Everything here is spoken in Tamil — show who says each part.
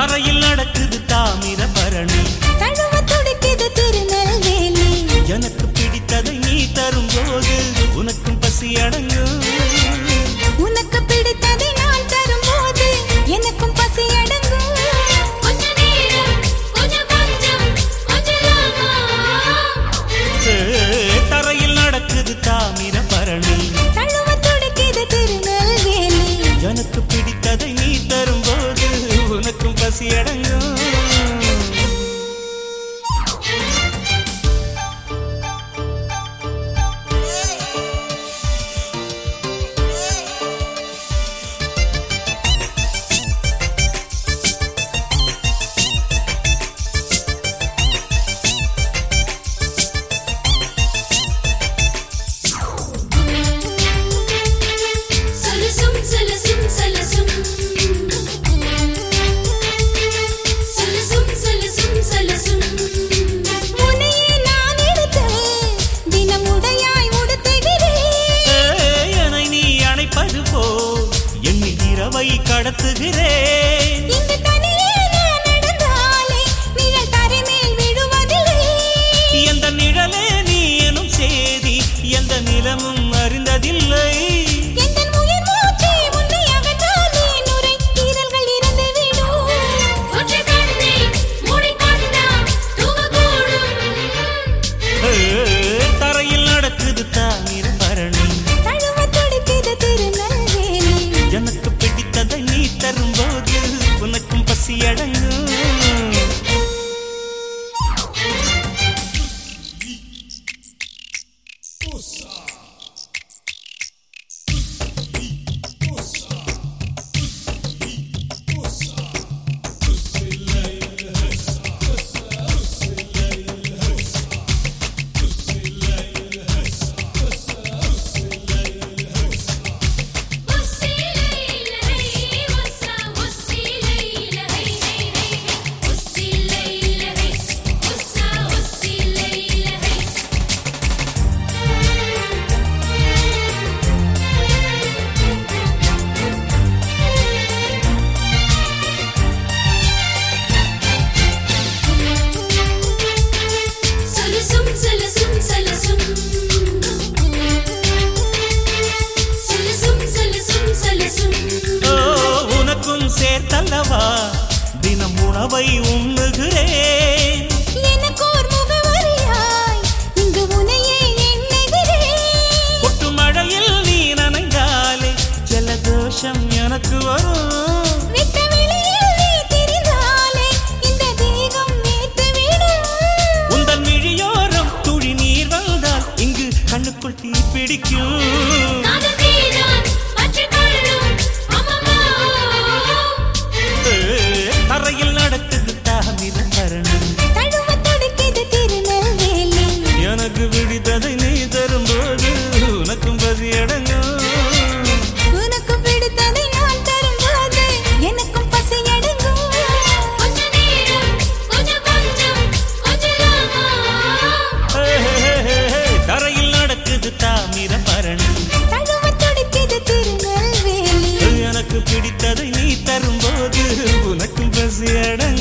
Speaker 1: தரையில் நடக்குது தாமிரபரணி,
Speaker 2: தழுவ துடிக்குது திருநெல்வேலி.
Speaker 1: எனக்கு பிடித்ததை நீ தரும்போது உனக்கும் பசி அடங்கும்.
Speaker 2: உனக்கு பிடித்ததை நான் தரும்போது எனக்கும் பசி அடங்கும். கொஞ்ச நேரம் கொஞ்சம் கொஞ்சம் கொஞ்சலாமா.
Speaker 1: தரையில் நடக்குது தாமிரபரணி,
Speaker 2: தழுவ துடிக்குது திருநெல்வேலி.
Speaker 1: எனக்கு பிடித்ததை நீ தரும்போது உனக்கும் பசி அடங்கும். கடத்துகிறேன்
Speaker 2: இந்த தனியே நான் நடந்தாலே நிழல் தரை மேல் விழுவதில்லை.
Speaker 1: எந்த நிழலே நீ எனும் சேதி எந்த நிலமும் அறிந்ததில்லை.
Speaker 2: எந்த உயிர் மூச்சை உன்னை அகற்றாலே நுரை ஈரல்கள் இறந்து விடும். ஒற்றை கண்ணை மூடிக்கொண்டா தூங்கக்கூடும்.
Speaker 1: தரையில் நடக்குது தாமிரபரணி,
Speaker 2: தழுவ துடிக்குது திருநெல்வேலி.
Speaker 1: எனக்கு பிடித்ததை நீ தரும்போது உனக்கும் பசி அடங்கும். சேர்த்தல்லவா தினம் உணவை உண்ணுகிறேன்.
Speaker 2: எனக்கோர் முகவரியாய் இங்கு உன்னையே எண்ணுகிறேன்.
Speaker 1: கொட்டு மழையில் நீ நனைந்தாலே ஜலதோஷம் எனக்கு வரும்.
Speaker 2: விட்ட வெளியில் நீ திரிந்தாலே இந்த தேகம் மேத்துவிடும்.
Speaker 1: உந்தன் விழியோரம் துளி நீர் வந்தால் இங்கு கண்ணுக்குள் தீ பிடிக்கும். தரையில் நடக்குது தாமிரபரணி,
Speaker 2: தழுவ துடிக்குது திருநெல்வேலி.
Speaker 1: எனக்கு பிடித்ததை நீ தரும்போது உனக்கும் பசி அடங்கும்.
Speaker 2: உனக்கு பிடித்ததை நான் தரும்போது எனக்கும் பசி அடங்கும். கொஞ்ச நேரம் கொஞ்சம் கொஞ்சம் கொஞ்சலாமா.
Speaker 1: தரையில் நடக்குது தாமிரபரணி,
Speaker 2: தழுவ துடிக்குது திருநெல்வேலி.
Speaker 1: எனக்கு பிடித்ததை நீ தரும்போது உனக்கும் பசி அடங்கும்.